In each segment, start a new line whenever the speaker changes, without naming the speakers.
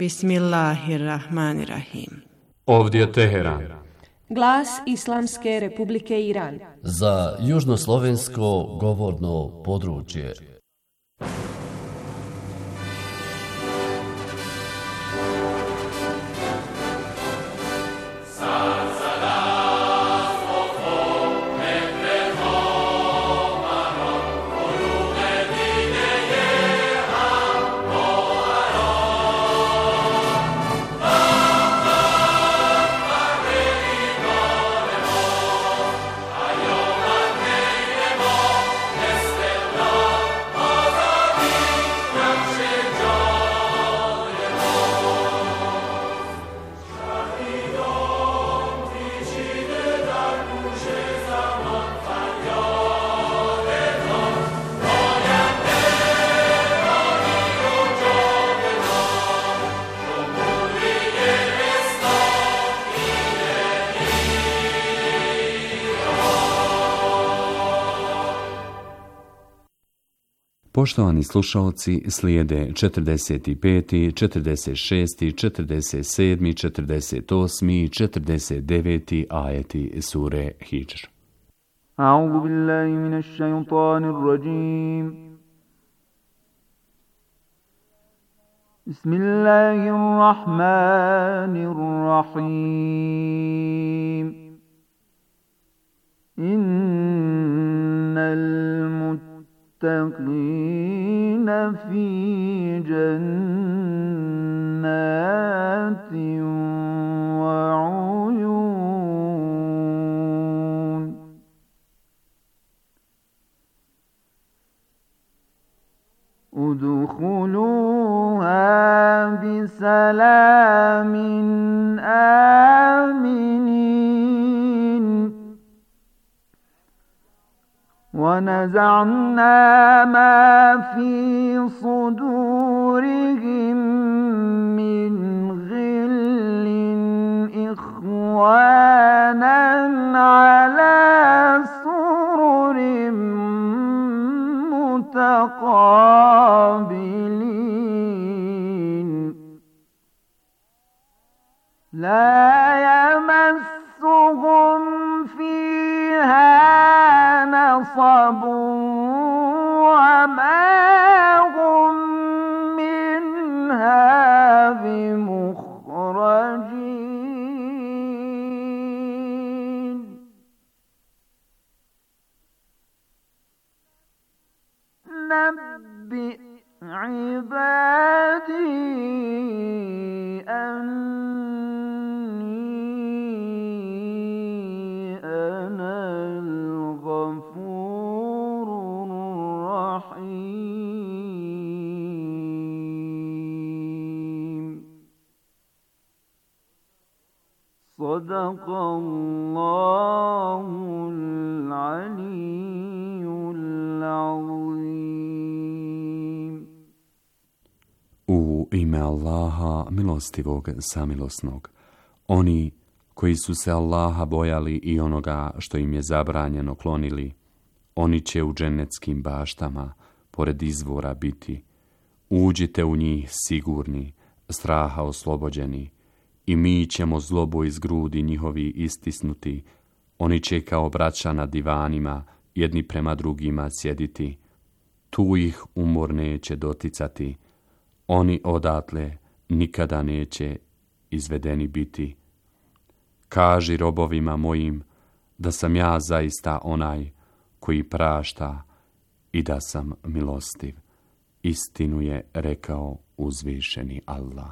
Bismillahirrahmanirrahim.
Ovdje je Teheran.
Glas Islamske Republike Iran.
Za južnoslovensko govorno područje.
Poštovani slušalci, slijede 45., 46., 47., 48. i 49. ajeti sure Hidžr.
A'udhu billahi minash shaytanir rajim. Bismillahirrahmanirrahim. Innal المتقين في جنات وعيون ادخلوها بسلام آمنين ونزعنا ما في صدورهم من غل إخوانا على سرر متقابلين لا يمسهم فيها نصب وما هم منها بمخرجين نبئ عبادي صدق الله العلي العظيم.
U ime Allaha, milostivog, samilosnog. Oni koji su se Allaha bojali i onoga što im je zabranjeno klonili, oni će u dženeckim baštama pored izvora biti. Uđite u njih sigurni, straha oslobođeni, i mi ćemo zlobu iz grudi njihovi istisnuti. Oni će kao braća na divanima jedni prema drugima sjediti. Tu ih umor neće doticati. Oni odatle nikada neće izvedeni biti. Kaži robovima mojim da sam ja zaista onaj koji prašta i da sam milostiv. Istinu je rekao uzvišeni Allah.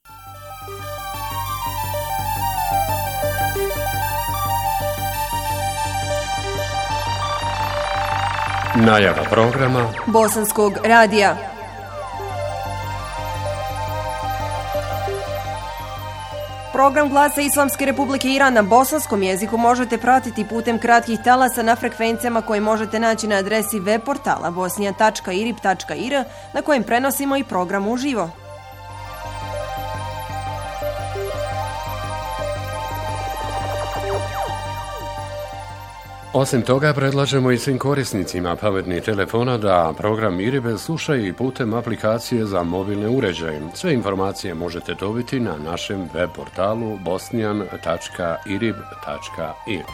Najava programa
Bosanskog radija. Program Glasa Islamske Republike Iran na bosanskom jeziku možete pratiti putem kratkih talasa na frekvencijama koje možete naći na adresi web portala bosnija.irib.ir na kojem prenosimo i program uživo.
Osim toga, predlažemo i svim korisnicima pametnih telefona da program IRIB slušaju i putem aplikacije za mobilne uređaje. Sve informacije možete dobiti na našem web portalu bosnian.irib.ir.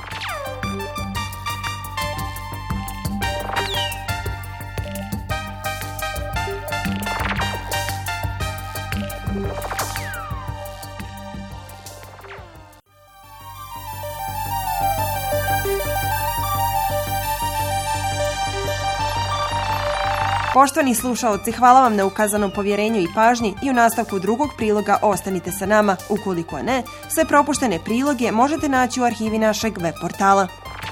Poštovani slušaoci, hvala vam na ukazanom povjerenju i pažnji i u nastavku drugog priloga ostanite sa nama. Ukoliko ne, sve propuštene priloge možete naći u arhivi našeg web portala.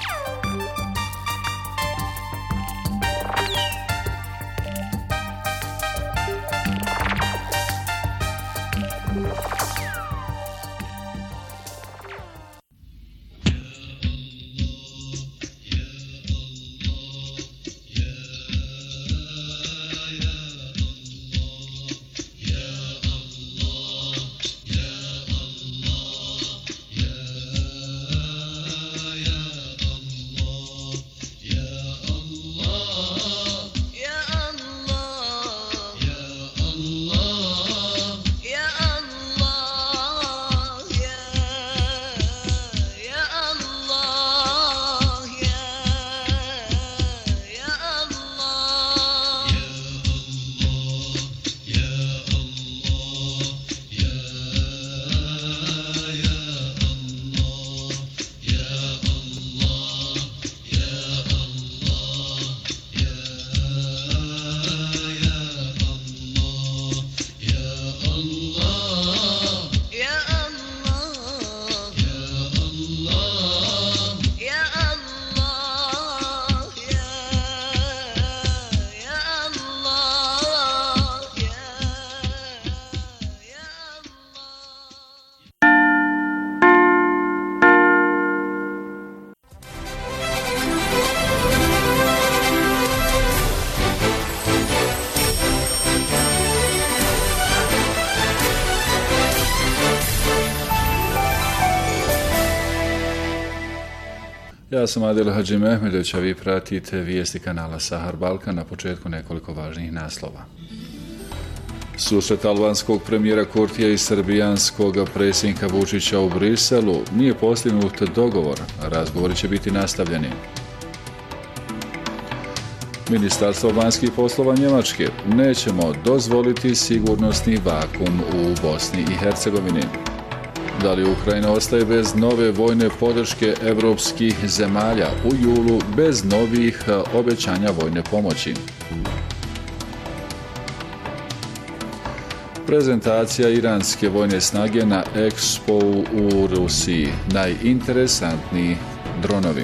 Ja sam Adil Hadži Mehmedović, a vi pratite vijesti kanala Sahar Balkan. Na početku nekoliko važnijih naslova. Susret albanskog premijera Kurtija i srbijanskog predsjednika Vučića u Briselu nije postignut dogovor, a razgovori će biti nastavljeni. Ministarstvo vanjskih poslova Njemačke: nećemo dozvoliti sigurnosni vakum u Bosni i Hercegovini. Da li Ukrajina ostaje bez nove vojne podrške evropskih zemalja u julu bez novih obećanja vojne pomoći? Prezentacija iranske vojne snage na Expo u Rusiji. Najinteresantniji dronovi.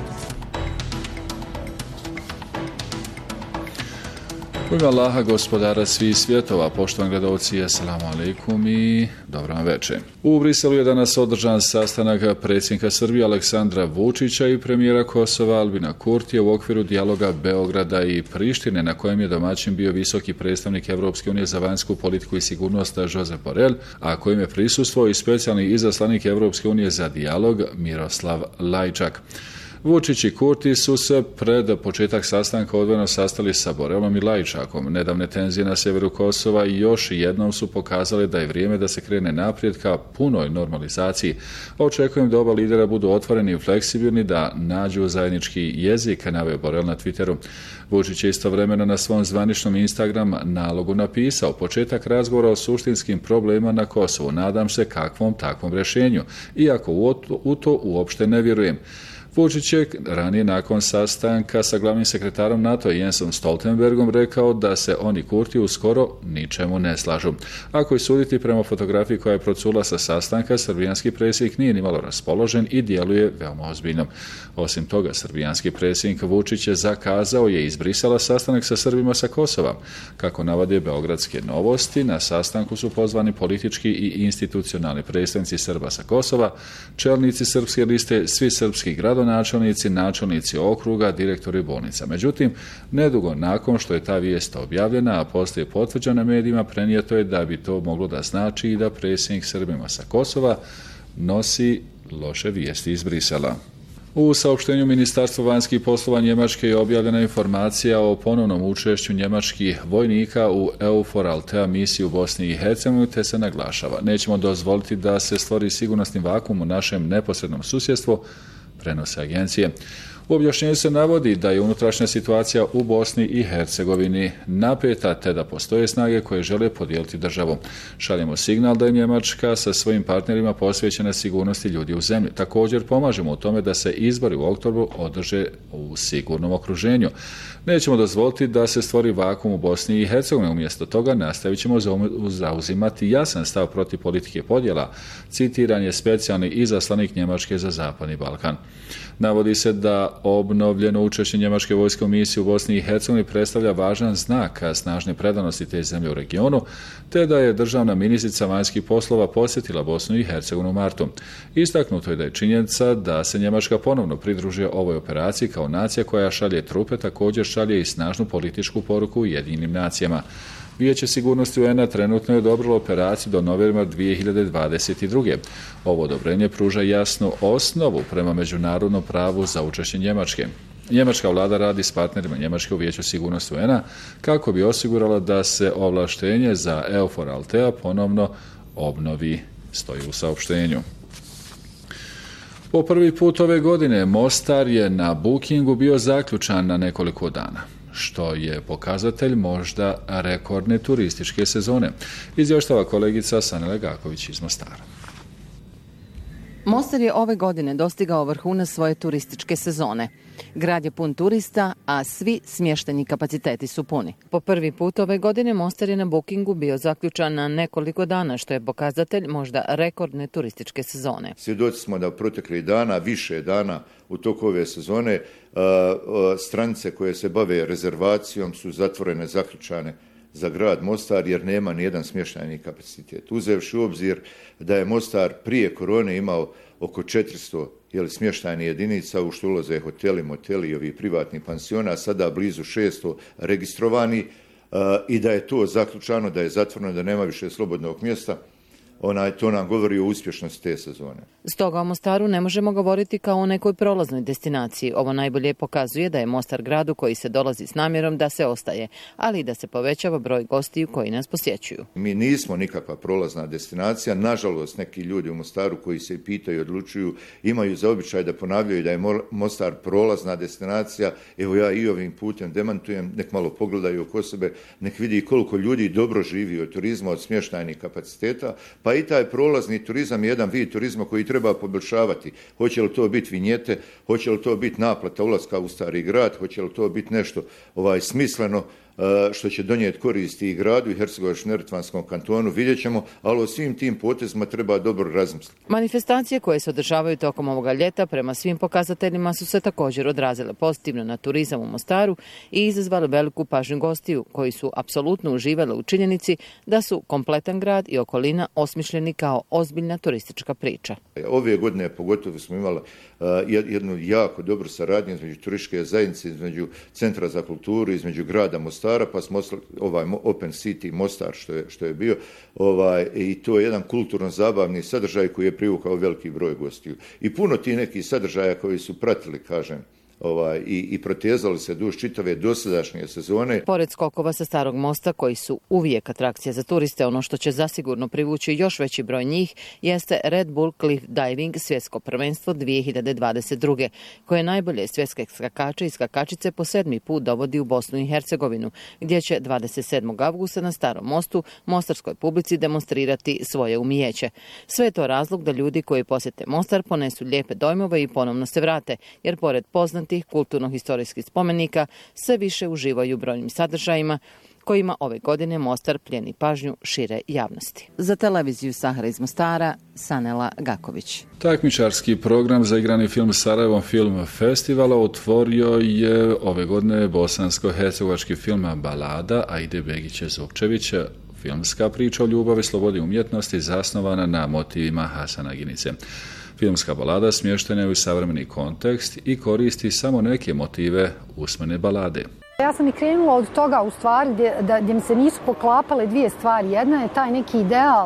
U ime Allaha, gospodara svih svjetova, poštovani gledalci, assalamu alaikum i dobro vam večer. U Briselu je danas održan sastanak predsjednika Srbije Aleksandra Vučića i premijera Kosova Albina Kurtija u okviru dijaloga Beograda i Prištine, na kojem je domaćin bio visoki predstavnik Europske unije za vanjsku politiku i sigurnost Josep Borrell, a kojim je prisustvovao i specijalni izaslanik Europske unije za dijalog Miroslav Lajčak. Vučić i Kurti su se pred početak sastanka odvojeno sastali sa Borelom i Lajčakom. Nedavne tenzije na sjeveru Kosova još jednom su pokazale da je vrijeme da se krene naprijed ka punoj normalizaciji. Očekujem da oba lidera budu otvoreni i fleksibilni, da nađu zajednički jezik, naveo Borel na Twitteru. Vučić je istovremeno na svom zvaničnom Instagram nalogu napisao: početak razgovora o suštinskim problemima na Kosovu. Nadam se kakvom takvom rješenju, iako u to uopšte ne vjerujem. Vučić je ranije nakon sastanka sa glavnim sekretarom NATO Jensom Stoltenbergom rekao da se oni Kurti uskoro ničemu ne slažu. Ako je suditi prema fotografiji koja je procurila sa sastanka, srbijanski predsjednik nije nimalo raspoložen i djeluje veoma ozbiljno. Osim toga, srbijanski predsjednik Vučić je zakazao je iz Brisela sastanak sa Srbima sa Kosova. Kako navode beogradske novosti, na sastanku su pozvani politički i institucionalni predstavnici Srba sa Kosova, čelnici srpske liste, svi srpski gradonačelnici, načelnici okruga, direktori bolnica. Međutim, nedugo nakon što je ta vijest objavljena, a poslije potvrđena medijima, prenijeto je da bi to moglo da znači i da predsjednik Srbima sa Kosova nosi loše vijesti iz Brisela. U saopštenju Ministarstva vanjskih poslova Njemačke je objavljena informacija o ponovnom učešću njemačkih vojnika u EUFOR Althea misiji u Bosni i Hercegovini, te se naglašava: nećemo dozvoliti da se stvori sigurnosni vakuum u našem neposrednom susjedstvu, prenose agencije. U objašnjenju se navodi da je unutrašnja situacija u Bosni i Hercegovini napeta, te da postoje snage koje žele podijeliti državu. Šaljemo signal da je Njemačka sa svojim partnerima posvećena sigurnosti ljudi u zemlji. Također pomažemo u tome da se izbori u oktobru održe u sigurnom okruženju. Nećemo dozvoliti da se stvori vakuum u Bosni i Hercegovini. Umjesto toga nastavit ćemo zauzimati jasan stav protiv politike podjela, citiran je specijalni izaslanik Njemačke za Zapadni Balkan. Navodi se da obnovljeno učešće njemačke vojske u misiji u Bosni i Hercegovini predstavlja važan znak snažne predanosti te zemlje u regionu, te da je državna ministrica vanjskih poslova posjetila Bosnu i Hercegovinu u martu. Istaknuto je da je činjenica da se Njemačka ponovno pridružuje ovoj operaciji kao nacija koja šalje trupe, također šalje i snažnu političku poruku Ujedinjenim nacijama. Vijeće sigurnosti UN-a trenutno je odobrilo operaciju do novembra 2022. Ovo odobrenje pruža jasnu osnovu prema međunarodnom pravu za učešće Njemačke. Njemačka vlada radi s partnerima Njemačke u Vijeću sigurnosti UN-a kako bi osigurala da se ovlaštenje za EUFOR Althea ponovno obnovi, stoji u saopštenju. Po prvi put ove godine Mostar je na bookingu bio zaključan na nekoliko dana, što je pokazatelj možda rekordne turističke sezone, izvještava kolegica Sanela Gaković iz Mostara.
Mostar je ove godine dostigao vrhunac svoje turističke sezone. Grad je pun turista, a svi smještajni kapaciteti su puni. Po prvi put ove godine Mostar je na bookingu bio zaključan na nekoliko dana, što je pokazatelj možda rekordne turističke sezone.
Svjedoci smo da proteklih dana, više dana u toku ove sezone, stranice koje se bave rezervacijom su zatvorene, zaključane za grad Mostar jer nema nijedan smještajni kapacitet. Uzevši u obzir da je Mostar prije korone imao oko 400 smještajnih jedinica u što ulaze hoteli, moteli i ovi privatni pansiona, sada blizu 600 registrovani i da je to zaključano, da je zatvoreno, da nema više slobodnog mjesta, to nam govori o uspješnosti te sezone.
Stoga o Mostaru ne možemo govoriti kao o nekoj prolaznoj destinaciji. Ovo najbolje pokazuje da je Mostar grad u koji se dolazi s namjerom da se ostaje, ali i da se povećava broj gostiju koji nas posjećuju.
Mi nismo nikakva prolazna destinacija. Nažalost, neki ljudi u Mostaru koji se pitaju i odlučuju imaju za običaj da ponavljaju da je Mostar prolazna destinacija. Evo ja i ovim putem demantujem, nek malo pogledaju oko sebe, nek vidi koliko ljudi dobro živi od turizma, od smještajnih kapaciteta, pa i taj prolazni turizam je jedan vid turizma koji treba poboljšavati. Hoće li to biti vinjete, hoće li to biti naplata ulaska u stari grad, hoće li to biti nešto smisleno što će donijeti koristi i gradu i Hercegovačko-neretvanskom kantonu, vidjet ćemo, ali o svim tim potezima treba dobro razmisliti.
Manifestacije koje se održavaju tokom ovoga ljeta prema svim pokazateljima su se također odrazile pozitivno na turizam u Mostaru i izazvale veliku pažnju gostiju koji su apsolutno uživali u činjenici da su kompletan grad i okolina osmišljeni kao ozbiljna turistička priča.
Ove godine pogotovo smo imali jednu jako dobru saradnju između turističke zajednice, između Centra za kulturu, između grada Mostara, pa smo Open City Mostar što je bio, i to je jedan kulturno-zabavni sadržaj koji je privukao veliki broj gostiju. I puno ti nekih sadržaja koji su pratili, kažem, i protezali se duž čitave dosadašnje sezone.
Pored skokova sa Starog mosta, koji su uvijek atrakcija za turiste, ono što će zasigurno privući još veći broj njih jeste Red Bull Cliff Diving svjetsko prvenstvo 2022. koje najbolje svjetske skakače i skakačice po 7. put dovodi u Bosnu i Hercegovinu, gdje će 27. avgusta na Starom mostu mostarskoj publici demonstrirati svoje umijeće. Sve je to razlog da ljudi koji posjete Mostar ponesu lijepe dojmove i ponovno se vrate, jer pored poznatih kulturno-historijskih spomenika sve više uživaju brojnim sadržajima kojima ove godine Mostar plijeni pažnju šire javnosti. Za televiziju Sahara iz Mostara, Sanela Gaković.
Takmičarski program za igrani film Sarajevo Film Festivala otvorio je ove godine bosansko-hercegovački film Balada Aide Begiće Zupčevića, filmska priča o ljubavi, slobodi i umjetnosti zasnovana na motivima Hasana Ginice. Filmska balada smještena je u savremeni kontekst i koristi samo neke motive usmene balade.
Ja sam i krenula od toga u stvari gdje mi se nisu poklapale dvije stvari. Jedna je taj neki ideal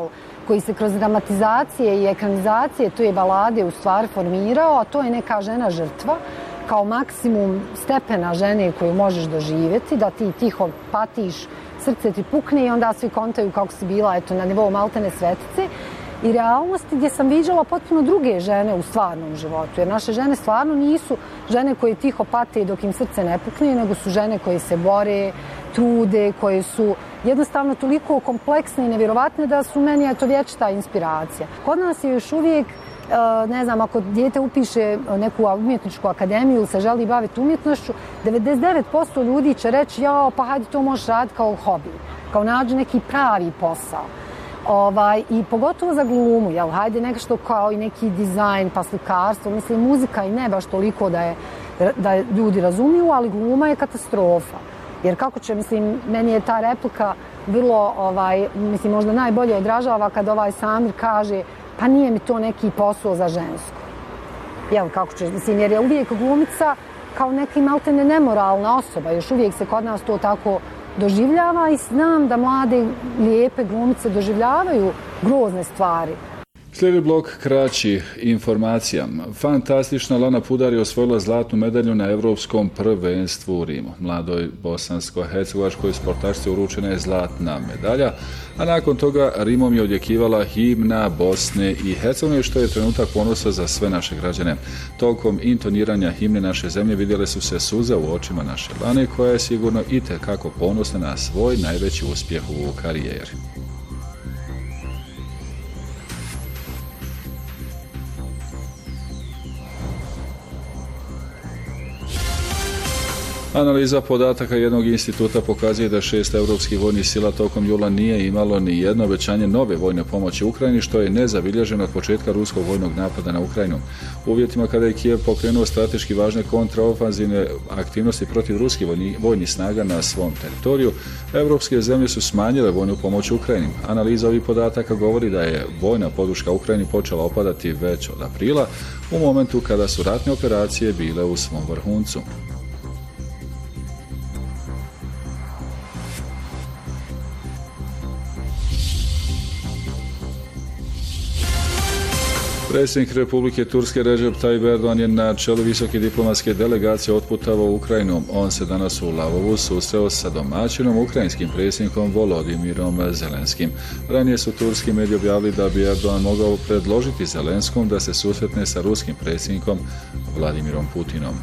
koji se kroz dramatizacije i ekranizacije te balade u stvari formirao, a to je neka žena žrtva, kao maksimum stepena žene koju možeš doživjeti, da ti tiho patiš, srce ti pukne i onda svi kontaju kako si bila na nivou maltene svetice. I realnosti gdje sam viđala potpuno druge žene u stvarnom životu. Jer naše žene stvarno nisu žene koje tiho pate dok im srce ne pukne, nego su žene koje se bore, trude, koje su jednostavno toliko kompleksne i nevjerovatne da su meni vječita inspiracija. Kod nas je još uvijek, ne znam, ako dijete upiše neku umjetničku akademiju ili se želi baviti umjetnošću, 99% ljudi će reći pa hajde to možeš raditi kao hobi, kao nađi neki pravi posao. I pogotovo za glumu, hajde nešto kao i neki dizajn, pa slikarstvo, mislim muzika i ne baš toliko da ljudi razumiju, ali gluma je katastrofa. Jer kako će, meni je ta replika vrlo, možda najbolje odražava kad Samir kaže pa nije mi to neki posao za žensko. Kako će, jer je uvijek glumica kao neka maltene nemoralna osoba, još uvijek se kod nas to tako doživljava i znam da mlade, lijepe glumice doživljavaju grozne stvari.
Slijedi blok kraći informacija. Fantastična Lana Pudar je osvojila zlatnu medalju na Europskom prvenstvu u Rimu. Mladoj bosansko-hercegovačkoj sportašici uručena je zlatna medalja, a nakon toga Rimom je odjekivala himna Bosne i Hercegovine, što je trenutak ponosa za sve naše građane. Tokom intoniranja himne naše zemlje vidjele su se suze u očima naše Lane, koja je sigurno itekako ponosna na svoj najveći uspjeh u karijeri. Analiza podataka jednog instituta pokazuje da 6 europskih vojnih sila tokom jula nije imalo ni jedno obećanje nove vojne pomoći Ukrajini, što je nezabilježeno od početka ruskog vojnog napada na Ukrajinu. U uvjetima kada je Kijev pokrenuo strateški važne kontraofanzivne aktivnosti protiv ruskih vojnih snaga na svom teritoriju, europske zemlje su smanjile vojnu pomoć Ukrajini. Analiza ovih podataka govori da je vojna podrška Ukrajini počela opadati već od aprila, u momentu kada su ratne operacije bile u svom vrhuncu. Predsjednik Republike Turske Recep Tayyip Erdogan je na čelu visoke diplomatske delegacije otputovao u Ukrajinu. On se danas u Lavovu susreo sa domaćinom ukrajinskim predsjednikom Volodimirom Zelenskim. Ranije su turski mediji objavili da bi Erdogan mogao predložiti Zelenskom da se susretne sa ruskim predsjednikom Vladimirom Putinom.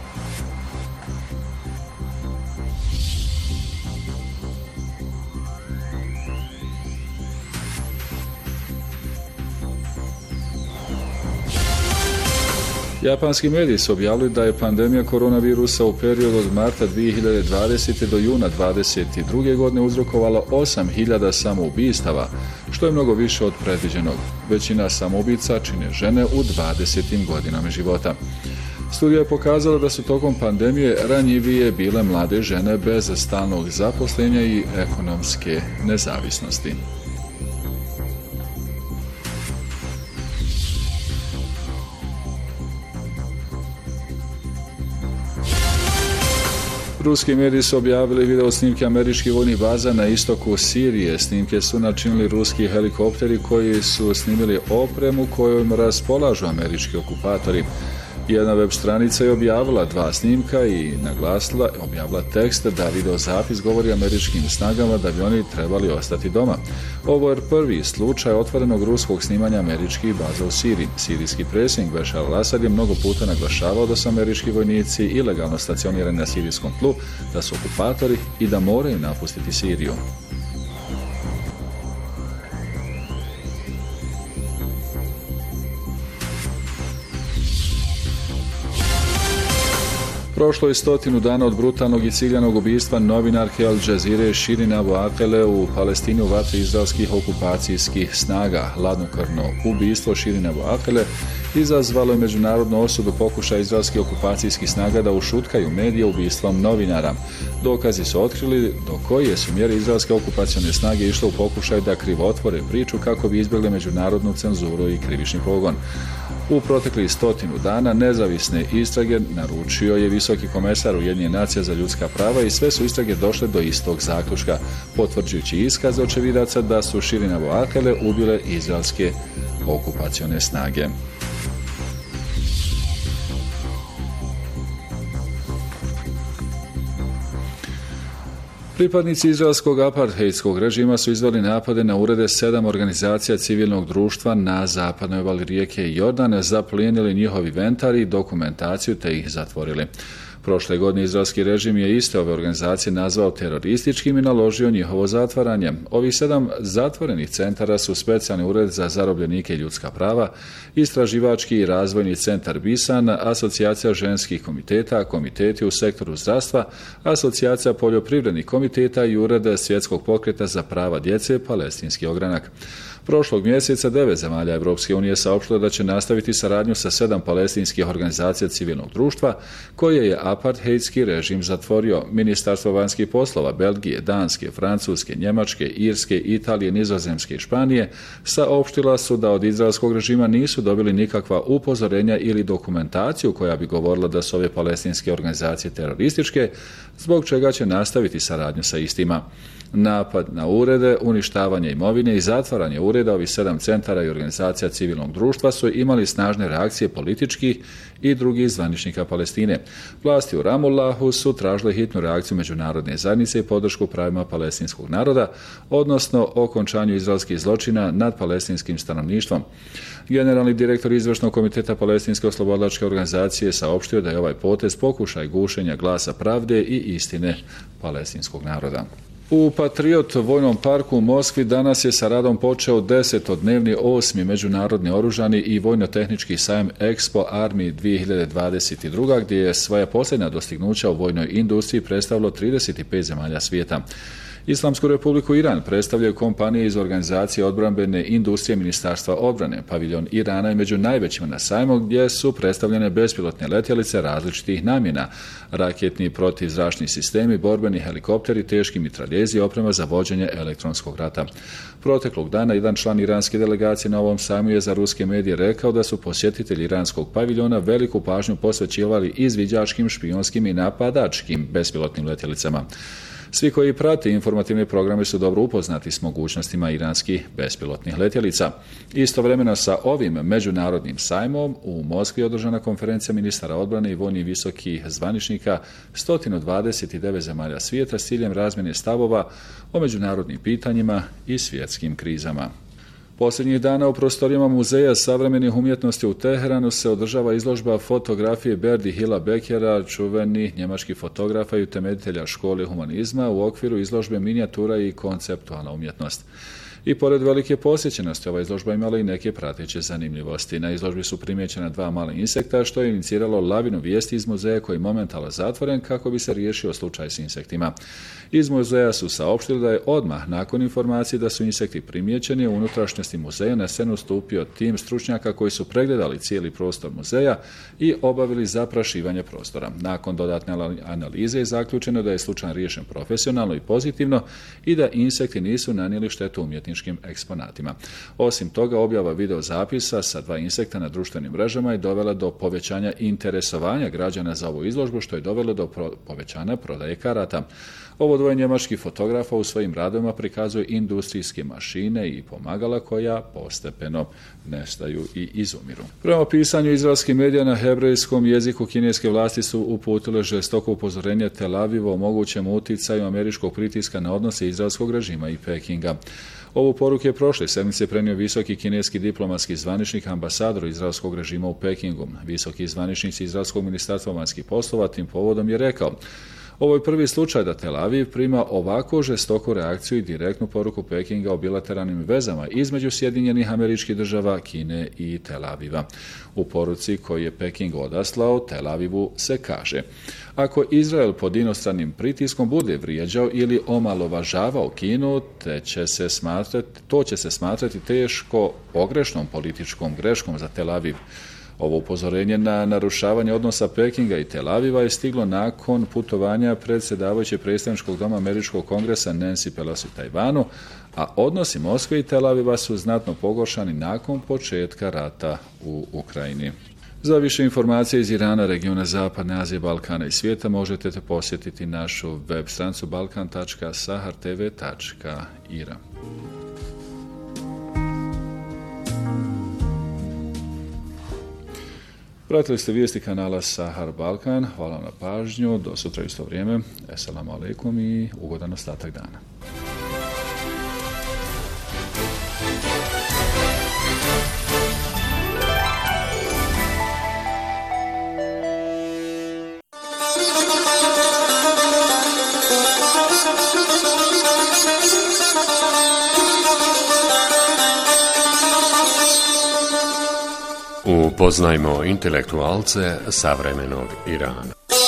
Japanski mediji su objavili da je pandemija koronavirusa u periodu od marta 2020. do juna 2022. godine uzrokovala 8.000 samoubistava, što je mnogo više od predviđenog. Većina samoubica čine žene u 20. godinama života. Studija je pokazala da su tokom pandemije ranjivije bile mlade žene bez stalnog zaposlenja i ekonomske nezavisnosti. Ruski mediji su objavili video snimke američkih vojnih baza na istoku Sirije. Snimke su načinili ruski helikopteri koji su snimili opremu kojom raspolažu američki okupatori. Jedna web stranica je objavila 2 snimka i objavila tekst da videozapis govori američkim snagama da bi oni trebali ostati doma. Ovo je prvi slučaj otvorenog ruskog snimanja američkih baza u Siriji. Sirijski predsjednik Bešar al-Asad je mnogo puta naglašavao da su američki vojnici ilegalno stacionirani na sirijskom tlu, da su okupatori i da moraju napustiti Siriju. Prošlo je 100 dana od brutalnog i ciljanog ubistva novinarke Al Jazeere Shirin Abu Akleh u Palestini u vatri izraelskih okupacijskih snaga. Hladnokrvno ubistvo Shirin Abu Akleh izazvalo je međunarodnu osudu pokušaja izraelskih okupacijskih snaga da ušutkaju medije ubistvom novinara. Dokazi su otkrili do koje su mjere izraelske okupacione snage išle u pokušaju da krivotvore priču kako bi izbjegli međunarodnu cenzuru i krivični progon. U proteklih 100 dana nezavisne istrage naručio je visoki komesar Ujedinjenih nacija za ljudska prava i sve su istrage došle do istog zaključka, potvrđujući iskaz očevidaca da su Shirin Abu Akleh ubile izraelske okupacione snage. Pripadnici izraelskog apartheidskog režima su izveli napade na urede 7 organizacija civilnog društva na zapadnoj obali rijeke Jordan, zaplijenili njihov inventar i dokumentaciju te ih zatvorili. Prošle godine izraelski režim je iste ove organizacije nazvao terorističkim i naložio njihovo zatvaranje. Ovih 7 zatvorenih centara su Specijalni ured za zarobljenike i ljudska prava, Istraživački i razvojni centar Bisan, Asocijacija ženskih komiteta, komiteti u sektoru zdravstva, Asocijacija poljoprivrednih komiteta i Ured Svjetskog pokreta za prava djece, Palestinski ogranak. Prošlog mjeseca 9 zemalja Europske unije saopštilo da će nastaviti saradnju sa 7 palestinskih organizacija civilnog društva koje je apartheidski režim zatvorio. Ministarstvo vanjskih poslova Belgije, Danske, Francuske, Njemačke, Irske, Italije, Nizozemske i Španije saopštila su da od izraelskog režima nisu dobili nikakva upozorenja ili dokumentaciju koja bi govorila da su ove palestinske organizacije terorističke, zbog čega će nastaviti saradnju sa istima. Napad na urede, uništavanje imovine i zatvaranje ureda ovih 7 centara i organizacija civilnog društva su imali snažne reakcije političkih i drugih zvaničnika Palestine. Vlasti u Ramullahu su tražile hitnu reakciju međunarodne zajednice i podršku pravima palestinskog naroda, odnosno okončanju izraelskih zločina nad palestinskim stanovništvom. Generalni direktor izvršnog komiteta Palestinske oslobodilačke organizacije saopštio da je ovaj potez pokušaj gušenja glasa pravde i istine palestinskog naroda. U Patriot vojnom parku u Moskvi danas je sa radom počeo 10-dnevni 8. međunarodni oružani i vojno-tehnički sajam Expo Army 2022. gdje je svoja posljednja dostignuća u vojnoj industriji predstavilo 35 zemalja svijeta. Islamsku republiku Iran predstavljaju kompanije iz organizacije odbrambene industrije Ministarstva odbrane. Paviljon Irana je među najvećima na sajmu gdje su predstavljene bespilotne letjelice različitih namjena, raketni protivzračni sistemi, borbeni helikopteri, teški mitraljezi i oprema za vođenje elektronskog rata. Proteklog dana jedan član iranske delegacije na ovom sajmu je za ruske medije rekao da su posjetitelji iranskog paviljona veliku pažnju posvećivali izviđačkim, špijonskim i napadačkim bespilotnim letjelicama. Svi koji prate informativne programe su dobro upoznati s mogućnostima iranskih bespilotnih letjelica. Istovremeno sa ovim međunarodnim sajmom u Moskvi je održana konferencija ministara odbrane i vojnih visokih zvaničnika 129 zemalja svijeta s ciljem razmjene stavova o međunarodnim pitanjima i svjetskim krizama. Posljednjih dana u prostorijama Muzeja savremenih umjetnosti u Teheranu se održava izložba fotografije Berdi Hila Bekera, čuveni njemački fotografa i utemeljitelja škole humanizma u okviru izložbe minijatura i konceptualna umjetnost. I pored velike posjećenosti, ova izložba imala i neke prateće zanimljivosti. Na izložbi su primijećena 2 mala insekta, što je iniciralo lavinu vijesti iz muzeja koji je momentalno zatvoren kako bi se riješio slučaj s insektima. Iz muzeja su saopštili da je odmah nakon informacije da su insekti primijećeni u unutrašnjosti muzeja na scenu stupio tim stručnjaka koji su pregledali cijeli prostor muzeja i obavili zaprašivanje prostora. Nakon dodatne analize je zaključeno da je slučaj riješen profesionalno i pozitivno i da insekti nisu nanijeli štetu umjetničkim eksponatima. Osim toga, objava videozapisa sa 2 insekta na društvenim mrežama je dovela do povećanja interesovanja građana za ovu izložbu, što je dovelo do povećanja prodaje karata. Ovo 2 njemačkih fotografa u svojim radovima prikazuje industrijske mašine i pomagala koja postepeno nestaju i izumiru. Prema pisanju izraelskih medija na hebrejskom jeziku, kineske vlasti su uputile žestoko upozorenje Tel Avivu o mogućem uticaju američkog pritiska na odnose izraelskog režima i Pekinga. Ovu poruku je prošle sedmice prenio visoki kineski diplomatski zvaničnik, ambasador izraelskog režima u Pekingu. Visoki zvaničnici izraelskog ministarstva vanjskih poslova tim povodom je rekao: ovo je prvi slučaj da Tel Aviv prima ovako žestoku reakciju i direktnu poruku Pekinga o bilateralnim vezama između Sjedinjenih Američkih Država, Kine i Tel Aviva. U poruci koju je Peking odaslao Tel Avivu se kaže: ako Izrael pod inostranim pritiskom bude vrijeđao ili omalovažavao Kinu, to će se smatrati teško pogrešnom političkom greškom za Tel Aviv. Ovo upozorenje na narušavanje odnosa Pekinga i Tel Aviva je stiglo nakon putovanja predsjedavajuće predstavničkog doma Američkog kongresa Nancy Pelosi u Tajvanu, a odnosi Moskve i Tel Aviva su znatno pogoršani nakon početka rata u Ukrajini. Za više informacija iz Irana, regiona Zapadne Azije, Balkana i svijeta možete posjetiti našu web stranicu balkan.sahartv.ir. Pratili ste vijesti kanala Sahar Balkan. Hvala na pažnju. Do sutra isto vrijeme. Assalamu alaikum i ugodan ostatak dana.
Upoznajmo intelektualce savremenog Irana.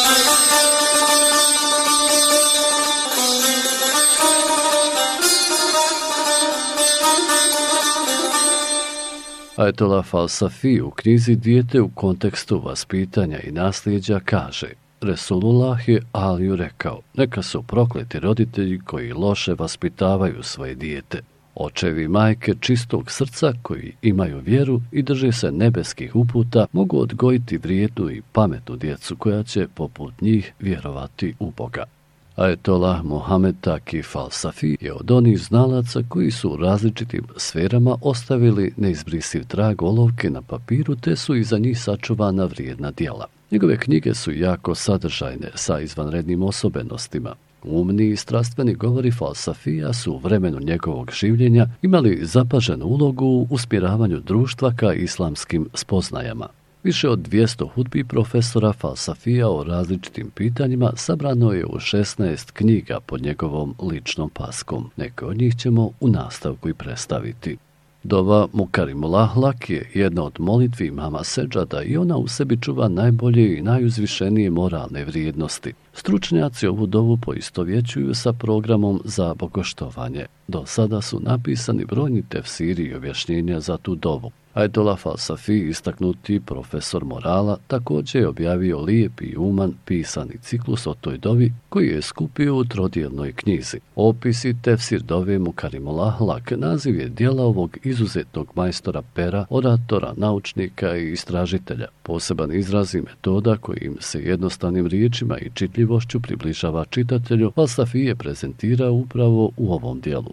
Ajetola Falsafi u knjizi Dijete u kontekstu vaspitanja i nasljeđa kaže: Resulullah je Aliju rekao, neka su prokleti roditelji koji loše vaspitavaju svoje dijete. Očevi majke čistog srca koji imaju vjeru i drže se nebeskih uputa mogu odgojiti vrijednu i pametnu djecu koja će poput njih vjerovati u Boga. Ajetolah Mohamed Taki Falsafi je od onih znalaca koji su u različitim sferama ostavili neizbrisiv trag olovke na papiru te su iza njih sačuvana vrijedna djela. Njegove knjige su jako sadržajne sa izvanrednim osobenostima. Umni i strastveni govori Falsafija su u vremenu njegovog življenja imali zapaženu ulogu u usmjeravanju društva ka islamskim spoznajama. Više od 200 hudbi profesora Falsafija o različitim pitanjima sabrano je u 16 knjiga pod njegovom ličnom paskom. Neke od njih ćemo u nastavku i predstaviti. Dova Mukarimul Ahlak je jedna od molitvi imama Seđada i ona u sebi čuva najbolje i najuzvišenije moralne vrijednosti. Stručnjaci ovu dovu poistovjećuju sa programom za bogoštovanje. Do sada su napisani brojni tefsiri i objašnjenja za tu dovu. Ajetolah Falsafi, istaknuti profesor morala, također je objavio lijep i uman pisani ciklus o toj dovi koji je skupio u trodjelnoj knjizi. Opis i tefsir dove Mukarimul Ahlak naziv je djela ovog izuzetnog majstora pera, oratora, naučnika i istražitelja. Poseban izraz i metoda kojim se jednostavnim riječima i čitljivošću približava čitatelju, Falsafi je prezentirao upravo u ovom djelu.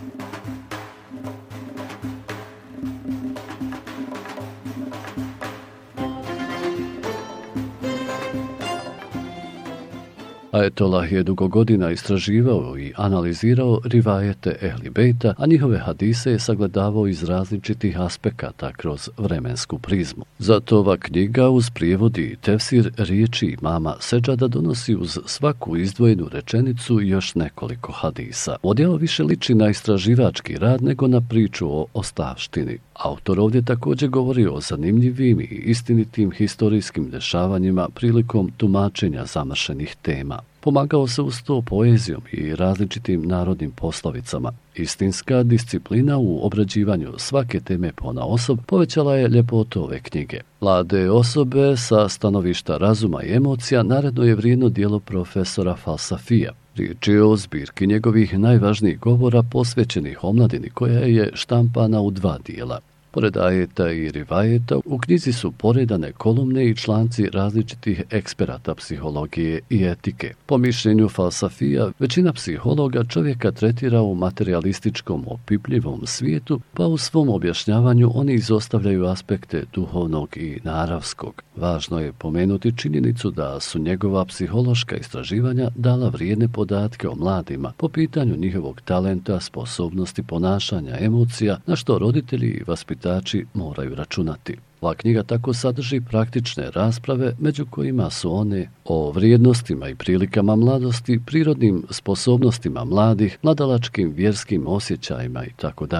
Ajetolah je dugo godina istraživao i analizirao rivajete Ehli Bejta, a njihove hadise je sagledavao iz različitih aspekata kroz vremensku prizmu. Zato ova knjiga uz prijevodi i tefsir riječi imama Seđada donosi uz svaku izdvojenu rečenicu još nekoliko hadisa. Odjelo više liči na istraživački rad nego na priču o ostavštini. Autor ovdje također govori o zanimljivim i istinitim historijskim dešavanjima prilikom tumačenja zamršenih tema. Pomagao se uz to poezijom i različitim narodnim poslovicama. Istinska disciplina u obrađivanju svake teme ponaosob povećala je ljepotu ove knjige. Mlade osobe sa stanovišta razuma i emocija naredno je vrijedno djelo profesora Falsafija. Riječ je o zbirki njegovih najvažnijih govora posvećenih omladini koja je štampana u 2 dijela. Pored ajeta i rivajeta, u knjizi su poredane kolumne i članci različitih eksperata psihologije i etike. Po mišljenju Falsafija, većina psihologa čovjeka tretira u materialističkom, opipljivom svijetu, pa u svom objašnjavanju oni izostavljaju aspekte duhovnog i naravskog. Važno je pomenuti činjenicu da su njegova psihološka istraživanja dala vrijedne podatke o mladima po pitanju njihovog talenta, sposobnosti ponašanja, emocija, na što roditelji i vaspitači moraju računati. Ova knjiga tako sadrži praktične rasprave, među kojima su one o vrijednostima i prilikama mladosti, prirodnim sposobnostima mladih, mladalačkim vjerskim osjećajima itd.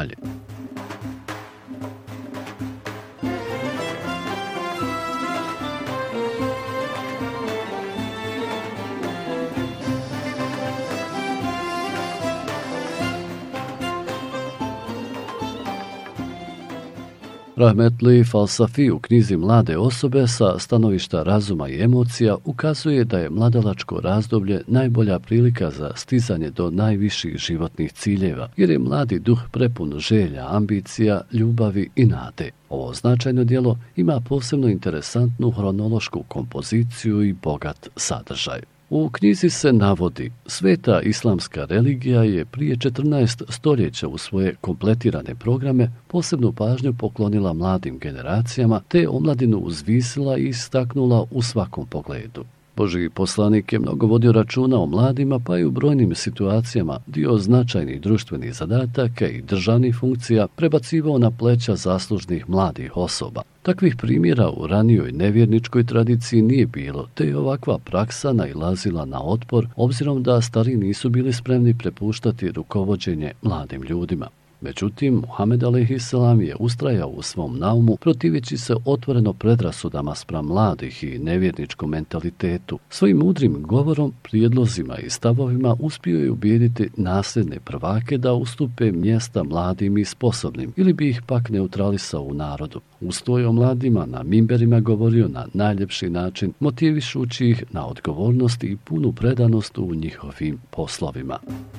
Rahmetli Falsafi u knjizi Mlade osobe sa stanovišta razuma i emocija ukazuje da je mladalačko razdoblje najbolja prilika za stizanje do najviših životnih ciljeva, jer je mladi duh prepun želja, ambicija, ljubavi i nade. Ovo značajno djelo ima posebno interesantnu hronološku kompoziciju i bogat sadržaj. U knjizi se navodi, sveta islamska religija je prije 14 stoljeća u svoje kompletirane programe posebnu pažnju poklonila mladim generacijama, te omladinu uzvisila i istaknula u svakom pogledu. Božji poslanik je mnogo vodio računa o mladima, pa i u brojnim situacijama dio značajnih društvenih zadataka i državnih funkcija prebacivao na pleća zaslužnih mladih osoba. Takvih primjera u ranijoj nevjerničkoj tradiciji nije bilo, te je ovakva praksa nailazila na otpor, obzirom da stari nisu bili spremni prepuštati rukovođenje mladim ljudima. Međutim, Muhammed a.s. je ustrajao u svom naumu, protiveći se otvoreno predrasudama spram mladih i nevjerničkom mentalitetu. Svojim mudrim govorom, prijedlozima i stavovima uspio je ubijediti nasljedne prvake da ustupe mjesta mladim i sposobnim, ili bi ih pak neutralisao u narodu. Usto je o mladima na mimberima govorio na najljepši način, motivišući ih na odgovornost i punu predanost u njihovim poslovima.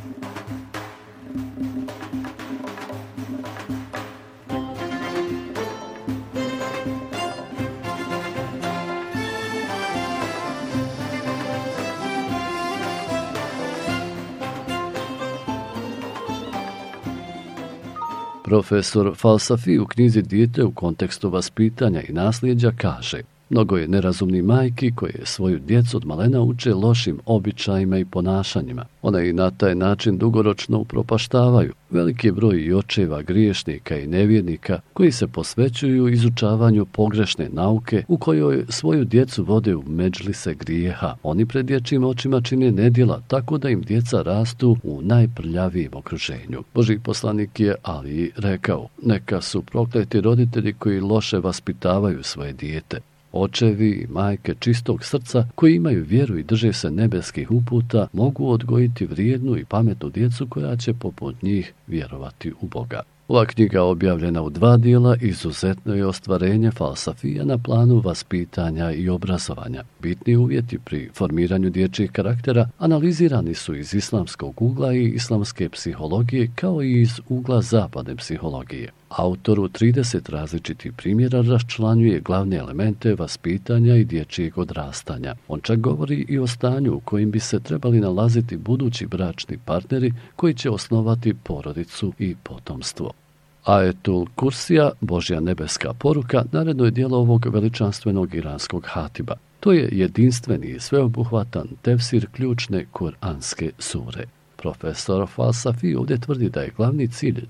Profesor Falsafi u knjizi Dijete u kontekstu vaspitanja i nasljeđa kaže: mnogo je nerazumnih majki koje svoju djecu od malena uče lošim običajima i ponašanjima. One i na taj način dugoročno upropaštavaju. Veliki je broj i očeva griješnika i nevjernika koji se posvećuju izučavanju pogrešne nauke u kojoj svoju djecu vode u medžlise grijeha. Oni pred dječjim očima čine nedjela tako da im djeca rastu u najprljavijem okruženju. Božji poslanik je Ali rekao: neka su prokleti roditelji koji loše vaspitavaju svoje dijete. Očevi i majke čistog srca koji imaju vjeru i drže se nebeskih uputa mogu odgojiti vrijednu i pametnu djecu koja će poput njih vjerovati u Boga. Ova knjiga, objavljena u 2 dijela, izuzetno je ostvarenje Falsafija na planu vaspitanja i obrazovanja. Bitni uvjeti pri formiranju dječjih karaktera analizirani su iz islamskog ugla i islamske psihologije, kao i iz ugla zapadne psihologije. Autor u 30 različitih primjera raščlanjuje glavne elemente vaspitanja i dječjeg odrastanja. On čak govori i o stanju u kojim bi se trebali nalaziti budući bračni partneri koji će osnovati porodicu i potomstvo. Ajetul Kursija, Božja nebeska poruka, naredno je djelo ovog veličanstvenog iranskog hatiba. To je jedinstveni i sveobuhvatan tefsir ključne kuranske sure. Profesor Falsafi ovdje tvrdi da je glavni cilj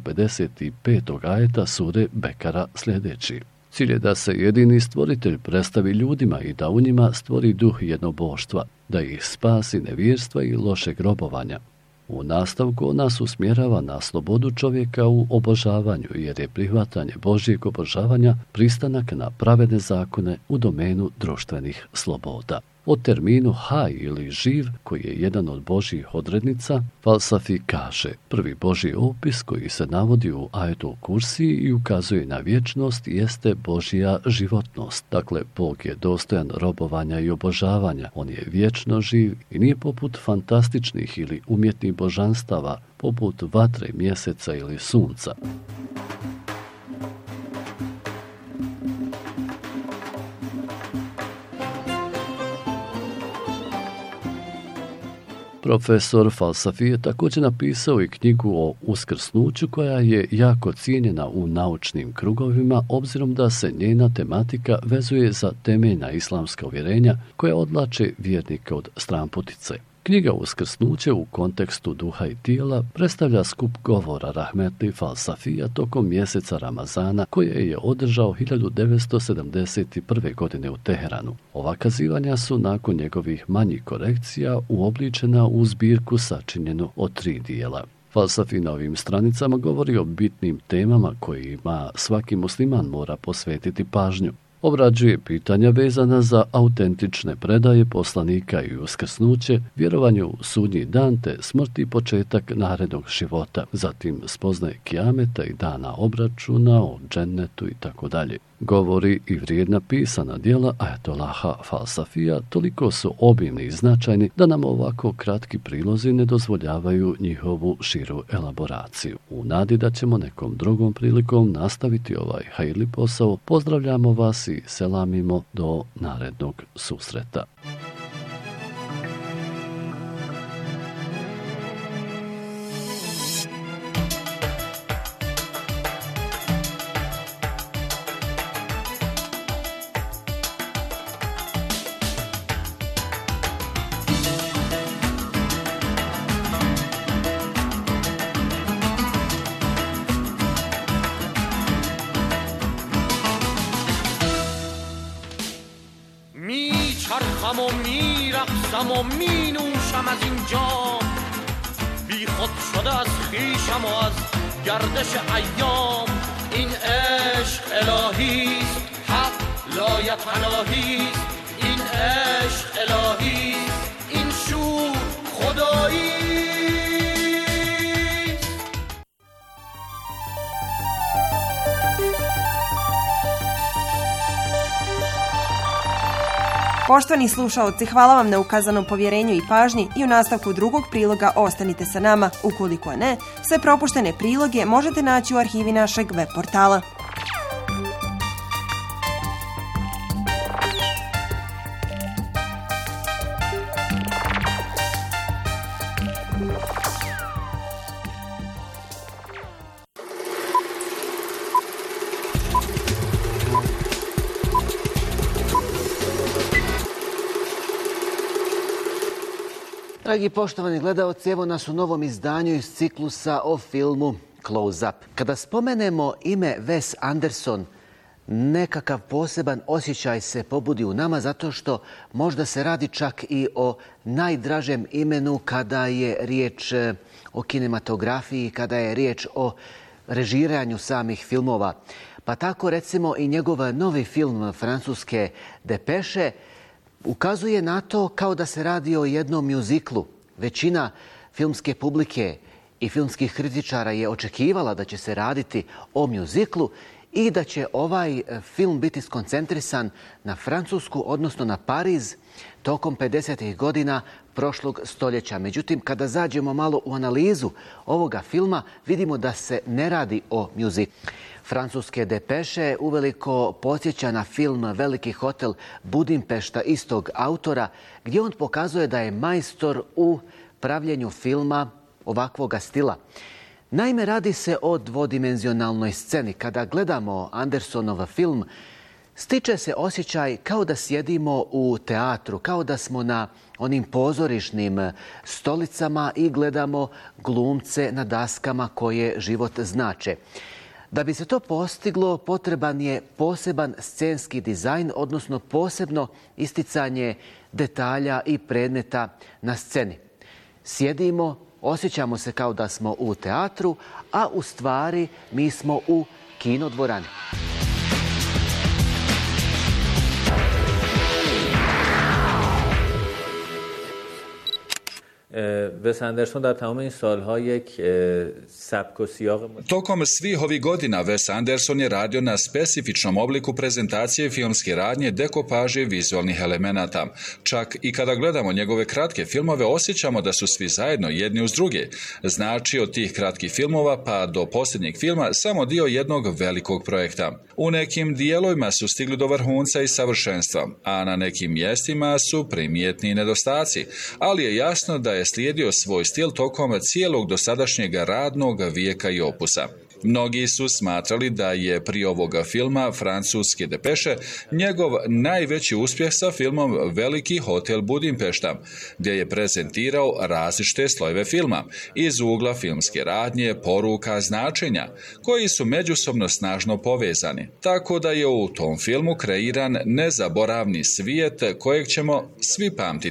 255. ajeta sure Bekara sljedeći. Cilj je da se jedini stvoritelj predstavi ljudima i da u njima stvori duh jednoboštva, da ih spasi nevjerstva i lošeg robovanja. U nastavku nas usmjerava na slobodu čovjeka u obožavanju, jer je prihvatanje Božjeg obožavanja pristanak na pravedne zakone u domenu društvenih sloboda. O terminu haj ili živ, koji je jedan od Božjih odrednica, Falsafi kaže: prvi Božji opis koji se navodi u ajetu Kursiji i ukazuje na vječnost jeste Božja životnost. Dakle, Bog je dostojan robovanja i obožavanja. On je vječno živ i nije poput fantastičnih ili umjetnih božanstava, poput vatre, mjeseca ili sunca. Profesor Falsafi je također napisao i knjigu o uskrsnuću koja je jako cijenjena u naučnim krugovima, obzirom da se njena tematika vezuje za temeljna islamska uvjerenja koja odlače vjernike od stranputice. Knjiga Uskrsnuće u kontekstu duha i tijela predstavlja skup govora rahmetli Falsafija tokom mjeseca Ramazana koje je održao 1971. godine u Teheranu. Ova kazivanja su nakon njegovih manjih korekcija uobličena u zbirku sačinjenu od 3 dijela. Falsafi na ovim stranicama govori o bitnim temama kojima svaki musliman mora posvetiti pažnju. Obrađuje pitanja vezana za autentične predaje poslanika i uskrsnuće, vjerovanje u sudnji dan te smrt i početak narednog života, zatim spoznaje kijameta i dana obračuna o džennetu i tako dalje. Govori i vrijedna pisana djela Ajatolaha Falsafija toliko su obimni i značajni da nam ovako kratki prilozi ne dozvoljavaju njihovu širu elaboraciju. U nadi da ćemo nekom drugom prilikom nastaviti ovaj hajrli posao, pozdravljamo vas i selamimo do narednog susreta.
چرخم و میرقصم و می نوشم از این جام، بی خود شده از خویشم و از گردش ایام. این عشق الهیست، حق لایتناهیست. این عشق الهیست، این شور خداییست.
Poštovani slušaoci, hvala vam na ukazanom povjerenju i pažnji i u nastavku drugog priloga ostanite sa nama. Ukoliko ne, sve propuštene priloge možete naći u arhivi našeg web portala.
Dragi poštovani gledaoci, evo nas u novom izdanju iz ciklusa o filmu Close Up. Kada spomenemo ime Wes Anderson, nekakav poseban osjećaj se pobudi u nama zato što možda se radi čak i o najdražem imenu kada je riječ o kinematografiji, kada je riječ o režiranju samih filmova. Pa tako recimo i njegov novi film francuske Depeše ukazuje na to kao da se radi o jednom mjuziklu. Većina filmske publike i filmskih kritičara je očekivala da će se raditi o mjuziklu i da će ovaj film biti skoncentrisan na Francusku, odnosno na Pariz, tokom 50. godina prošlog stoljeća. Međutim, kada zađemo malo u analizu ovoga filma, vidimo da se ne radi o mjuziklu. Francuske Depeše uveliko podsjeća na film Veliki hotel Budimpešta istog autora, gdje on pokazuje da je majstor u pravljenju filma ovakvoga stila. Naime, radi se o dvodimenzionalnoj sceni. Kada gledamo Andersonov film, stiče se osjećaj kao da sjedimo u teatru, kao da smo na onim pozorišnim stolicama i gledamo glumce na daskama koje život znače. Da bi se to postiglo, potreban je poseban scenski dizajn, odnosno posebno isticanje detalja i predmeta na sceni. Sjedimo, osjećamo se kao da smo u teatru, a u stvari mi smo u kinodvorani.
وس اندرسون در تمام این سالها یک سبک و سیاق.
Tokom svih ovih godina Wes Anderson je radio na specifičnom obliku prezentacije filmske radnje, dekopaže i vizualnih elemenata. Čak i kada gledamo njegove kratke filmove, osjećamo da su svi zajedno jedni uz druge. Znači, od tih kratkih filmova pa do posljednjeg filma samo dio jednog velikog projekta. U nekim dijelovima su stigli do vrhunca i savršenstva, a na nekim mjestima su primjetni nedostaci, ali je jasno da je slijedio svoj stil tokom cijelog dosadašnjeg radnog vijeka i opusa. Mnogi su smatrali da je prije ovoga filma Francuske Depeše njegov najveći uspjeh sa filmom Veliki hotel Budimpešta, gdje je prezentirao različite slojeve filma iz ugla filmske radnje, poruka, značenja, koji su međusobno snažno povezani. Tako da je u tom filmu kreiran nezaboravni svijet kojeg ćemo svi pamtiti.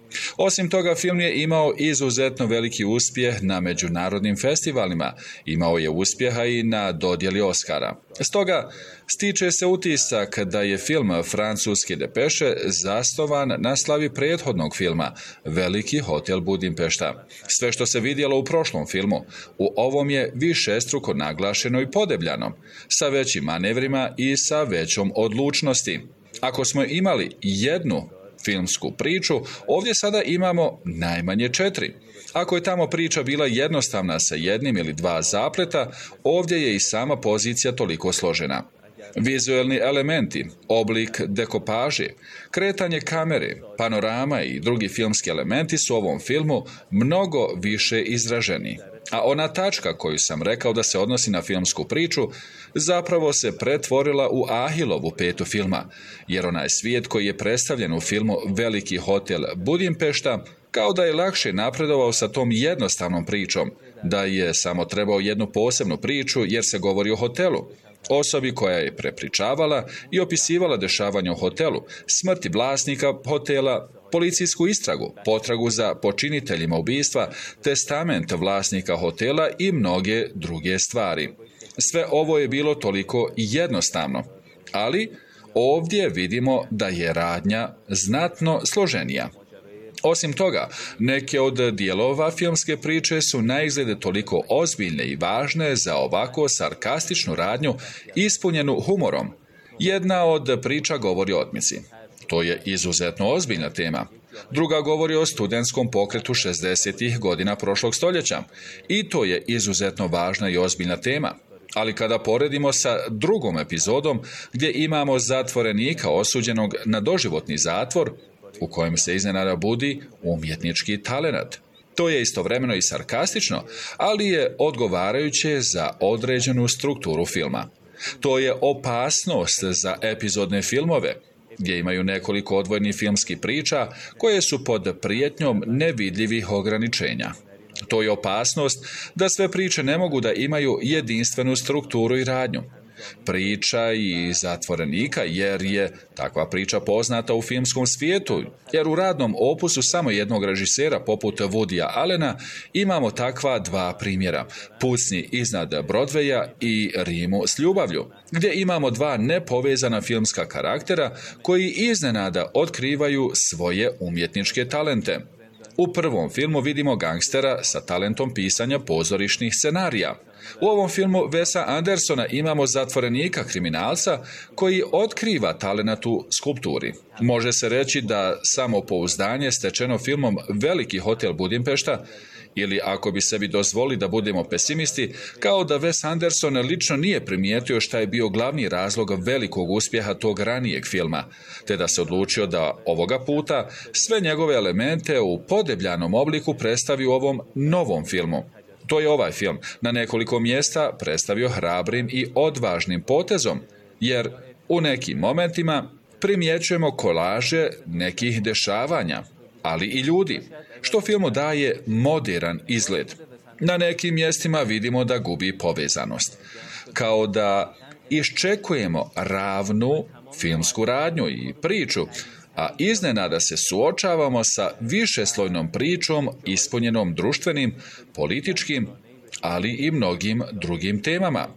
Osim toga, film je imao izuzetno veliki uspjeh na međunarodnim festivalima, imao je uspjeha i na dodjeli Oscara. Stoga, stiče se utisak da je film Francuske depeše zasnovan na slavi prethodnog filma Veliki hotel Budimpešta. Sve što se vidjelo u prošlom filmu, u ovom je višestruko naglašeno i podebljano, sa većim manevrima i sa većom odlučnosti. Ako smo imali jednu filmsku priču, ovdje sada imamo najmanje 4. Ako je tamo priča bila jednostavna sa jednim ili 2 zapleta, ovdje je i sama pozicija toliko složena. Vizuelni elementi, oblik dekopaže, kretanje kamere, panorama i drugi filmski elementi su u ovom filmu mnogo više izraženi. A ona tačka koju sam rekao da se odnosi na filmsku priču, zapravo se pretvorila u Ahilovu petu filma, jer onaj svijet koji je predstavljen u filmu Veliki hotel Budimpešta, kao da je lakše napredovao sa tom jednostavnom pričom, da je samo trebao jednu posebnu priču jer se govori o hotelu, osobi koja je prepričavala i opisivala dešavanja u hotelu, smrti vlasnika hotela, policijsku istragu, potragu za počiniteljima ubistva, testament vlasnika hotela i mnoge druge stvari. Sve ovo je bilo toliko jednostavno, ali ovdje vidimo da je radnja znatno složenija. Osim toga, neke od dijelova filmske priče su naizgled toliko ozbiljne i važne za ovako sarkastičnu radnju ispunjenu humorom. Jedna od priča govori o otmici. To je izuzetno ozbiljna tema. Druga govori o studentskom pokretu 60. godina prošlog stoljeća. I to je izuzetno važna i ozbiljna tema. Ali kada poredimo sa drugom epizodom, gdje imamo zatvorenika osuđenog na doživotni zatvor, u kojem se iznenada budi umjetnički talenat. To je istovremeno i sarkastično, ali je odgovarajuće za određenu strukturu filma. To je opasnost za epizodne filmove, gdje imaju nekoliko odvojnih filmskih priča koje su pod prijetnjom nevidljivih ograničenja. To je opasnost da sve priče ne mogu da imaju jedinstvenu strukturu i radnju. Priča i zatvorenika, jer je takva priča poznata u filmskom svijetu, jer u radnom opusu samo jednog režisera poput Woodya Allena imamo takva 2 primjera, Pucnji iznad Broadwaya i Rimu s ljubavlju, gdje imamo 2 nepovezana filmska karaktera koji iznenada otkrivaju svoje umjetničke talente. U prvom filmu vidimo gangstera sa talentom pisanja pozorišnih scenarija. U ovom filmu Wesa Andersona imamo zatvorenika kriminalca koji otkriva talenat u skulpturi. Može se reći da samopouzdanje stečeno filmom Veliki hotel Budimpešta, ili ako bi sebi dozvolili da budemo pesimisti, kao da Wes Anderson lično nije primijetio šta je bio glavni razlog velikog uspjeha tog ranijeg filma, te da se odlučio da ovoga puta sve njegove elemente u podebljanom obliku predstavi u ovom novom filmu. To je ovaj film na nekoliko mjesta predstavio hrabrim i odvažnim potezom, jer u nekim momentima primjećujemo kolaže nekih dešavanja, ali i ljudi, što filmu daje moderan izgled. Na nekim mjestima vidimo da gubi povezanost, kao da iščekujemo ravnu filmsku radnju i priču, a iznenada se suočavamo sa višeslojnom pričom ispunjenom društvenim, političkim, ali i mnogim drugim temama.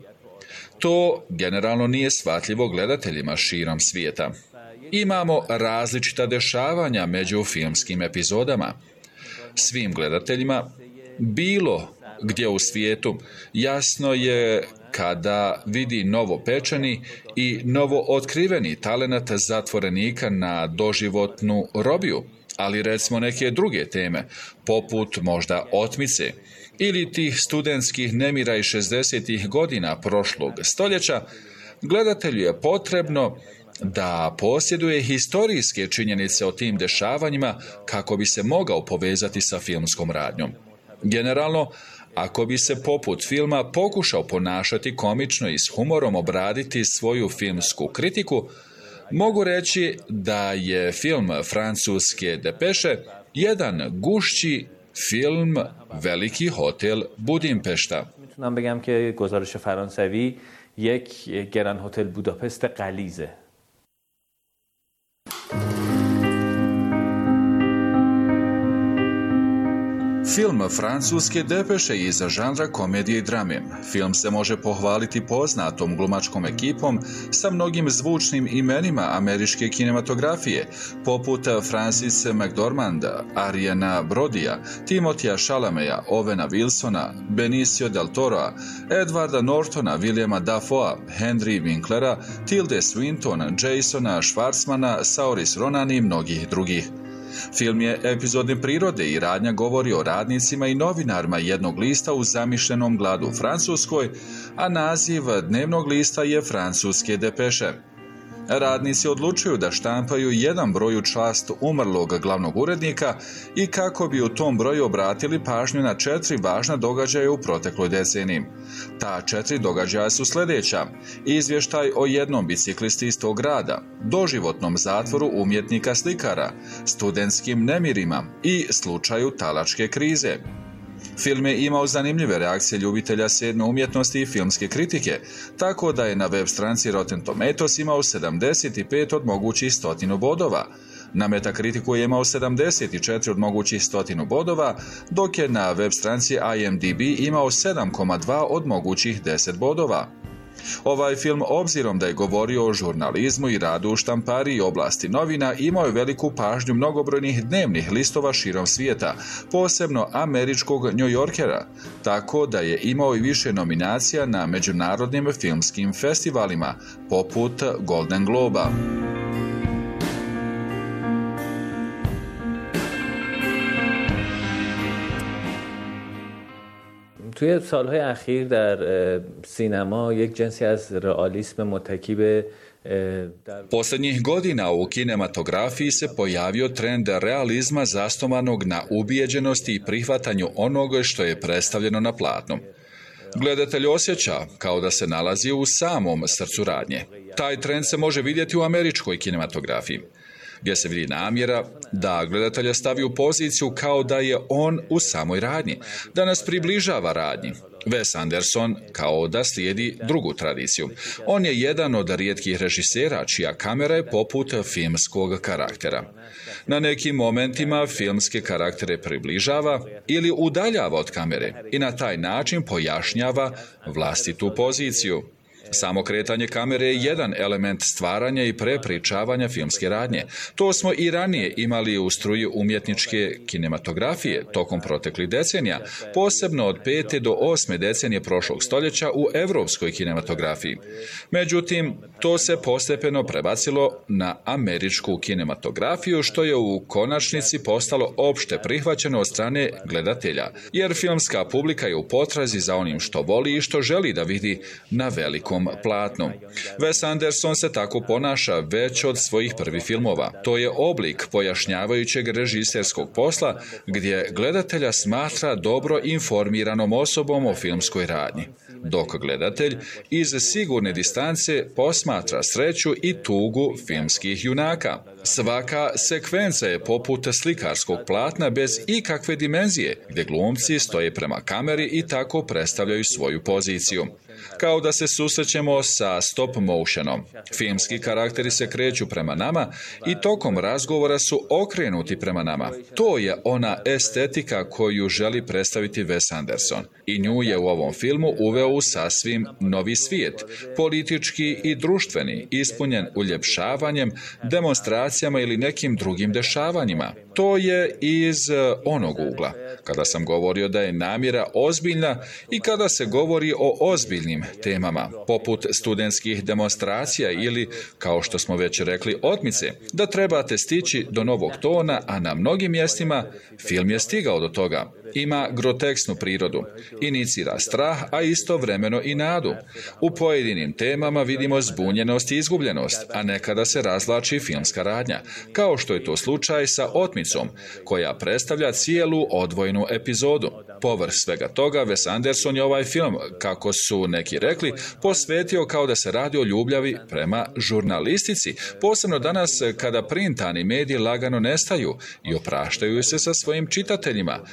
To generalno nije shvatljivo gledateljima širom svijeta. Imamo različita dešavanja među filmskim epizodama. Svim gledateljima, bilo gdje u svijetu, jasno je kada vidi novopečeni i novo otkriveni talenat zatvorenika na doživotnu robiju, ali recimo neke druge teme, poput možda otmice ili tih studentskih nemira iz 60. godina prošlog stoljeća, gledatelju je potrebno da posjeduje historijske činjenice o tim dešavanjima kako bi se mogao povezati sa filmskom radnjom. Generalno, ako bi se poput filma pokušao ponašati komično i s humorom obraditi svoju filmsku kritiku, mogu reći da je film Francuske depeše jedan gušći film Veliki hotel Budimpešta.
میتونم بگم که گزارش فرانسوی یک گران هتل بوداپست غلیظه.
Film francuske depeše iz žanra komedije i drame. Film se može pohvaliti poznatom glumačkom ekipom sa mnogim zvučnim imenima američke kinematografije, poput Francis McDormanda, Ariana Brodija, Timothea Chalameya, Ovena Wilsona, Benicio del Toroa, Edwarda Nortona, Williama Dafoea, Henry Winklera, Tilde Swinton, Jasona Schwartzmana, Saoirse Ronan i mnogih drugih. Film je epizodne prirode i radnja govori o radnicima i novinarima jednog lista u zamišljenom gladu u Francuskoj, a naziv dnevnog lista je Francuske depeše. Radnici odlučuju da štampaju jedan broj u čast umrlog glavnog urednika i kako bi u tom broju obratili pažnju na 4 važna događaja u protekloj deceniji. Ta 4 događaja su sljedeća: izvještaj o jednom biciklisti iz tog grada, doživotnom zatvoru umjetnika slikara, studentskim nemirima i slučaju talačke krize. Film je imao zanimljive reakcije ljubitelja sedme umjetnosti i filmske kritike, tako da je na web stranici Rotten Tomatoes imao 75 od mogućih 100 bodova. Na Metakritiku je imao 74 od mogućih 100 bodova, dok je na web stranici IMDb imao 7,2 od mogućih 10 bodova. Ovaj film, obzirom da je govorio o žurnalizmu i radu u štampariji i oblasti novina, imao je veliku pažnju mnogobrojnih dnevnih listova širom svijeta, posebno američkog New Yorkera, tako da je imao i više nominacija na međunarodnim filmskim festivalima, poput Golden Globa.
توی سالهای اخیر در سینما یک جنسی از رئالیسم متکی به
Posljednjih godina u kinematografiji se pojavio trend realizma zasnovanog na ubijeđenosti i prihvatanju onoga što je predstavljeno na platnu. Gledatelj osjeća kao da se nalazi u samom srcu radnje. Taj trend se može vidjeti u američkoj kinematografiji, gdje se vidi namjera da gledatelja stavi u poziciju kao da je on u samoj radnji, da nas približava radnji. Wes Anderson kao da slijedi drugu tradiciju. On je jedan od rijetkih režisera čija kamera je poput filmskog karaktera. Na nekim momentima filmske karaktere približava ili udaljava od kamere i na taj način pojašnjava vlastitu poziciju. Samo kretanje kamere je jedan element stvaranja i prepričavanja filmske radnje. To smo i ranije imali u struji umjetničke kinematografije tokom proteklih decenija, posebno od 5. do 8. decenije prošlog stoljeća u europskoj kinematografiji. Međutim, to se postepeno prebacilo na američku kinematografiju, što je u konačnici postalo opšte prihvaćeno od strane gledatelja, jer filmska publika je u potrazi za onim što voli i što želi da vidi na velikom platnu. Wes Anderson se tako ponaša već od svojih prvih filmova. To je oblik pojašnjavajućeg režiserskog posla gdje gledatelja smatra dobro informiranom osobom o filmskoj radnji, dok gledatelj iz sigurne distance posmatra sreću i tugu filmskih junaka. Svaka sekvenca je poput slikarskog platna bez ikakve dimenzije, gdje glumci stoje prema kameri i tako predstavljaju svoju poziciju. Kao da se susrećemo sa stop motionom. Filmski karakteri se kreću prema nama i tokom razgovora su okrenuti prema nama. To je ona estetika koju želi predstaviti Wes Anderson. I nju je u ovom filmu uveo u sasvim novi svijet, politički i društveni, ispunjen uljepšavanjem, demonstracijama ili nekim drugim dešavanjima. To je iz onog ugla. Kada sam govorio da je namjera ozbiljna i kada se govori o ozbiljnim temama, poput studentskih demonstracija ili, kao što smo već rekli, otmice, da trebate stići do novog tona, a na mnogim mjestima film je stigao do toga. Ima groteksnu prirodu, inicira strah, a istovremeno i nadu. U pojedinim temama vidimo zbunjenost i izgubljenost, a nekada se razvlači filmska radnja, kao što je to slučaj sa otmicom, koja predstavlja cijelu odvojenu epizodu. Povrh svega toga, Wes Anderson je ovaj film, kako su neki rekli, posvetio kao da se radi o ljubavi prema žurnalistici, posebno danas kada printani mediji lagano nestaju i opraštaju se sa svojim čitateljima, koji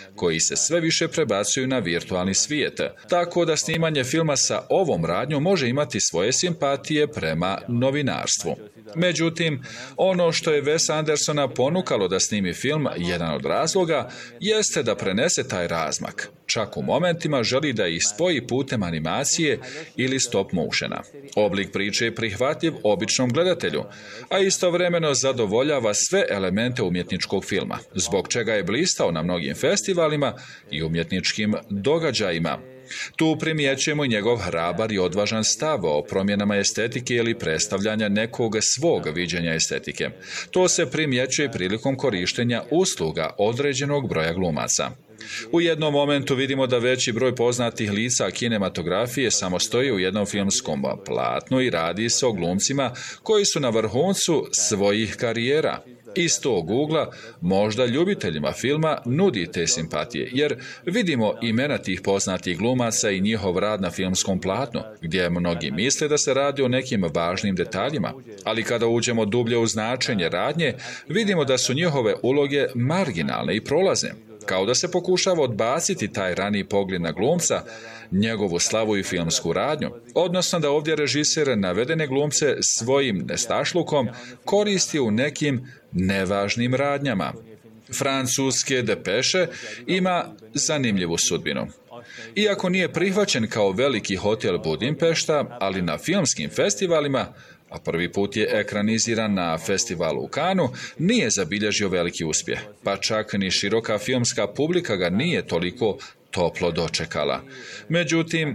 se sve više prebacuju na virtualni svijet, tako da snimanje filma sa ovom radnjom može imati svoje simpatije prema novinarstvu. Međutim, ono što je Wes Andersona ponukalo da snimi film, jedan od razloga, jeste da prenese taj razmak. Čak u momentima želi da ih spoji putem animacije ili stop motiona. Oblik priče je prihvatljiv običnom gledatelju, a istovremeno zadovoljava sve elemente umjetničkog filma, zbog čega je blistao na mnogim festivalima i umjetničkim događajima. Tu primjećujemo njegov hrabar i odvažan stav o promjenama estetike ili predstavljanja nekog svog viđenja estetike. To se primjećuje prilikom korištenja usluga određenog broja glumaca. U jednom momentu vidimo da veći broj poznatih lica kinematografije samo stoji u jednom filmskom platnu i radi se o glumcima koji su na vrhuncu svojih karijera. Iz tog ugla možda ljubiteljima filma nudi te simpatije, jer vidimo imena tih poznatih glumaca i njihov rad na filmskom platnu, gdje mnogi misle da se radi o nekim važnim detaljima, ali kada uđemo dublje u značenje radnje, vidimo da su njihove uloge marginalne i prolazne, kao da se pokušava odbaciti taj raniji pogled na glumca, njegovu slavu i filmsku radnju, odnosno da ovdje režiser navedene glumce svojim nestašlukom koristi u nekim nevažnim radnjama. Francuske Depeše ima zanimljivu sudbinu. Iako nije prihvaćen kao veliki hotel Budimpešta, ali na filmskim festivalima, a prvi put je ekraniziran na festivalu u Kanu, nije zabilježio veliki uspjeh, pa čak ni široka filmska publika ga nije toliko toplo dočekala. Međutim,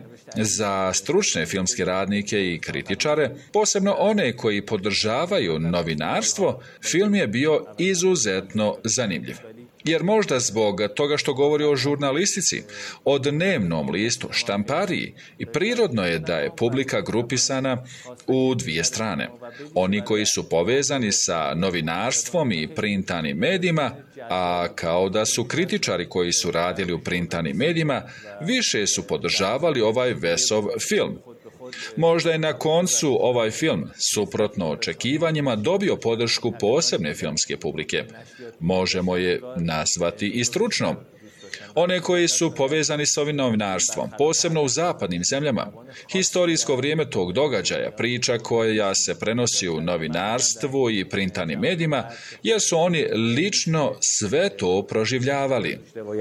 za stručne filmske radnike i kritičare, posebno one koji podržavaju novinarstvo, film je bio izuzetno zanimljiv. Jer možda zbog toga što govori o žurnalistici, o dnevnom listu, štampariji, i prirodno je da je publika grupisana u dvije strane. Oni koji su povezani sa novinarstvom i printanim medijima, a kao da su kritičari koji su radili u printanim medijima, više su podržavali ovaj Wesov film. Možda je na koncu ovaj film, suprotno očekivanjima, dobio podršku posebne filmske publike. Možemo je nazvati i stručnom. One koji su povezani s ovim novinarstvom, posebno u zapadnim zemljama, historijsko vrijeme tog događaja, priča koja se prenosi u novinarstvu i printanim medijima, jer su oni lično sve to proživljavali.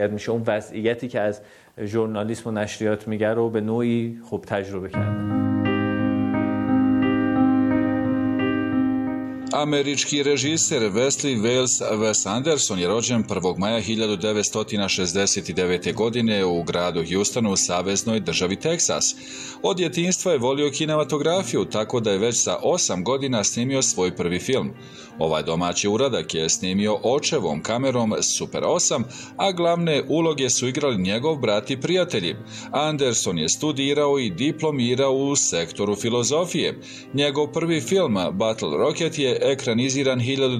ژورنالیسم و نشریات میگه رو به نوعی خوب تجربه کردن.
Američki režiser Wesley Wes Anderson je rođen 1. maja 1969. godine u gradu Houstonu u saveznoj državi Teksas. Od djetinjstva je volio kinematografiju, tako da je već sa 8 godina snimio svoj prvi film. Ovaj domaći uradak je snimio očevom kamerom Super 8, a glavne uloge su igrali njegov brat i prijatelji. Anderson je studirao i diplomirao u sektoru filozofije. Njegov prvi film Battle Rocket je ekraniziran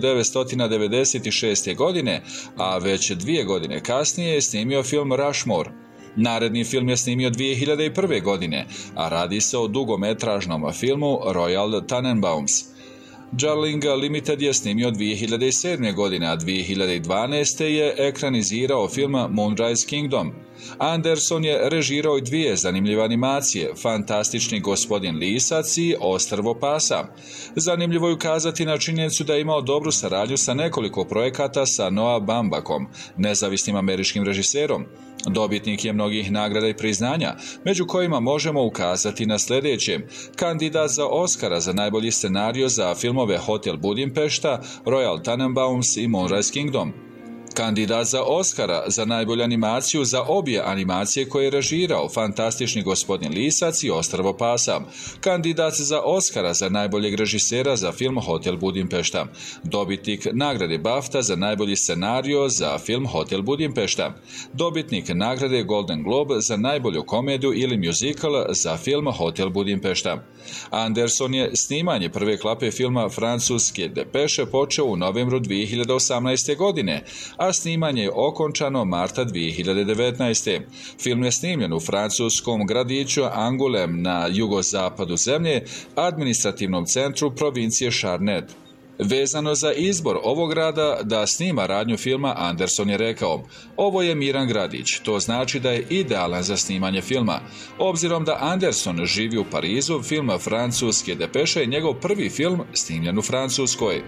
1996. godine, a već 2 godine kasnije je snimio film Rushmore. Naredni film je snimio 2001. godine, a radi se o dugometražnom filmu Royal Tenenbaums. Darling Limited je snimio 2007. godine, a 2012. je ekranizirao film Moonrise Kingdom. Anderson je režirao i 2 zanimljive animacije, Fantastični gospodin Lisac i Ostrvo pasa. Zanimljivo je ukazati na činjenicu da je imao dobru saradnju sa nekoliko projekata sa Noah Baumbachom, nezavisnim američkim režiserom. Dobitnik je mnogih nagrada i priznanja, među kojima možemo ukazati na sljedeće: kandidat za Oscara za najbolji scenario za filmove Hotel Budimpešta, Royal Tenenbaums i Moonrise Kingdom. Kandidat za Oscara za najbolju animaciju za obje animacije koje je režirao, Fantastični gospodin Lisac i Ostrvo pasa. Kandidat za Oscara za najboljeg režisera za film Hotel Budimpešta. Dobitnik nagrade BAFTA za najbolji scenario za film Hotel Budimpešta. Dobitnik nagrade Golden Globe za najbolju komediju ili musical za film Hotel Budimpešta. Anderson je snimanje prve klape filma Francuske Depeše počeo u novembru 2018. godine, a snimanje je okončano marta 2019. Film je snimljen u francuskom gradiću Angoulême na jugozapadu zemlje, administrativnom centru provincije Charnet. Vezano za izbor ovog grada da snima radnju filma, Anderson je rekao: ovo je miran gradić, to znači da je idealan za snimanje filma. Obzirom da Anderson živi u Parizu, film Francuske depeše je njegov prvi film snimljen u Francuskoj.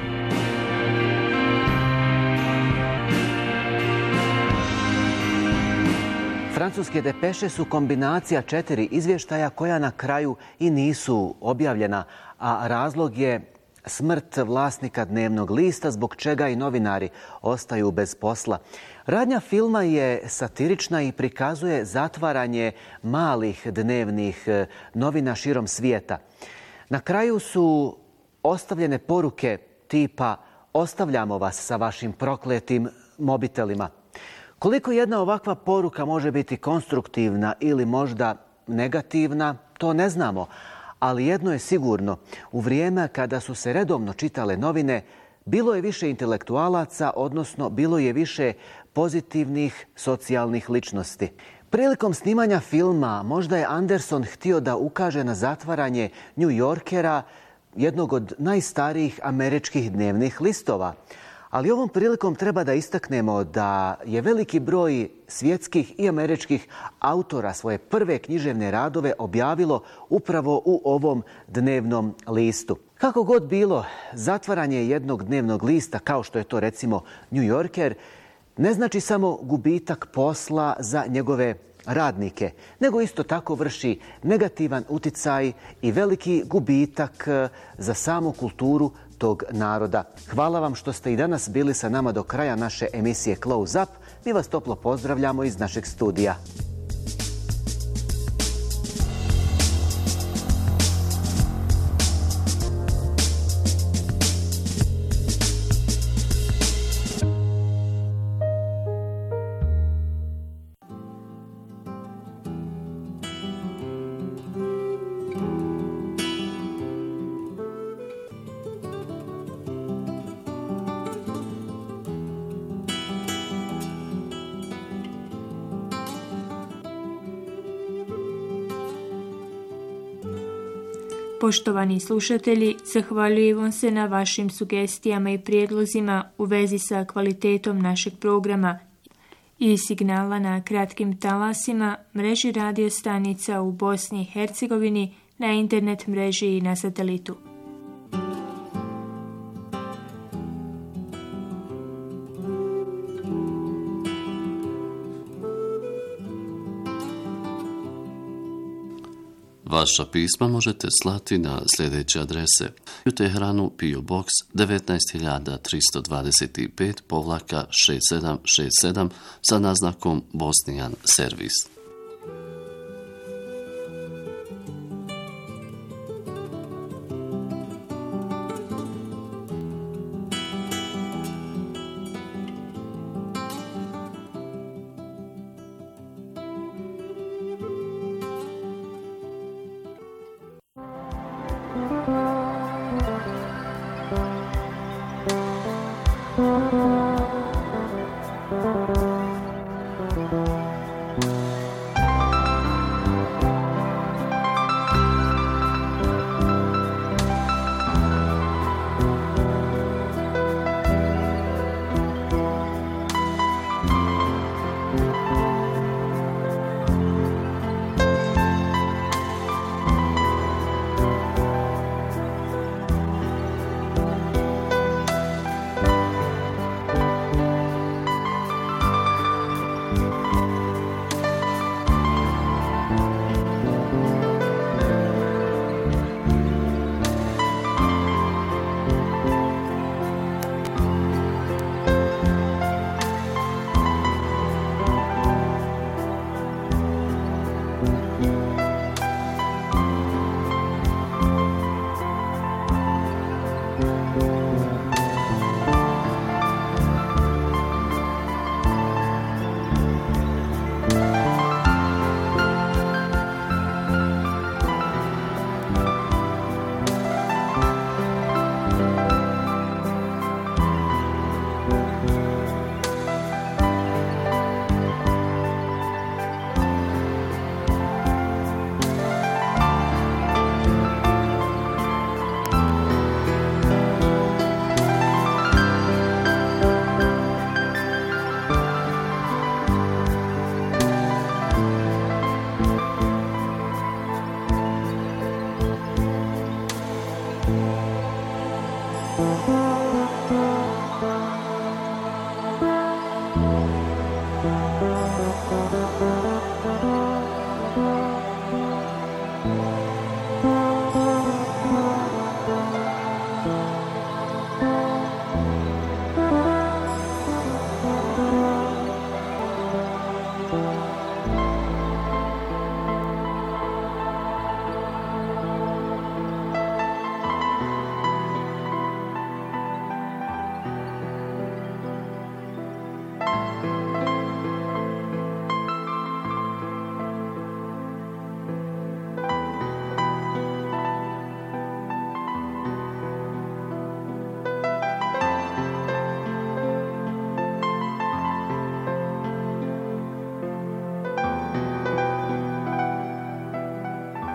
Francuske depeše su kombinacija 4 izvještaja koja na kraju i nisu objavljena, a razlog je smrt vlasnika dnevnog lista, zbog čega i novinari ostaju bez posla. Radnja filma je satirična i prikazuje zatvaranje malih dnevnih novina širom svijeta. Na kraju su ostavljene poruke tipa: ostavljamo vas sa vašim prokletim mobitelima. Koliko jedna ovakva poruka može biti konstruktivna ili možda negativna, to ne znamo. Ali jedno je sigurno, u vrijeme kada su se redovno čitale novine, bilo je više intelektualaca, odnosno bilo je više pozitivnih socijalnih ličnosti. Prilikom snimanja filma možda je Anderson htio da ukaže na zatvaranje New Yorkera, jednog od najstarijih američkih dnevnih listova. Ali ovom prilikom treba da istaknemo da je veliki broj svjetskih i američkih autora svoje prve književne radove objavilo upravo u ovom dnevnom listu. Kako god bilo, zatvaranje jednog dnevnog lista, kao što je to recimo New Yorker, ne znači samo gubitak posla za njegove radnike, nego isto tako vrši negativan uticaj i veliki gubitak za samu kulturu tog naroda. Hvala vam što ste i danas bili sa nama do kraja naše emisije Close Up. Mi vas toplo pozdravljamo iz našeg studija.
Poštovani slušatelji, zahvaljujemo se na vašim sugestijama i prijedlozima u vezi sa kvalitetom našeg programa i signala na kratkim talasima, mreži radio stanica u Bosni i Hercegovini, na internet mreži i na satelitu.
Vaša pisma možete slati na sljedeće adrese: u Teheranu PO Box 19325-6767 sa naznakom Bosnian Servis.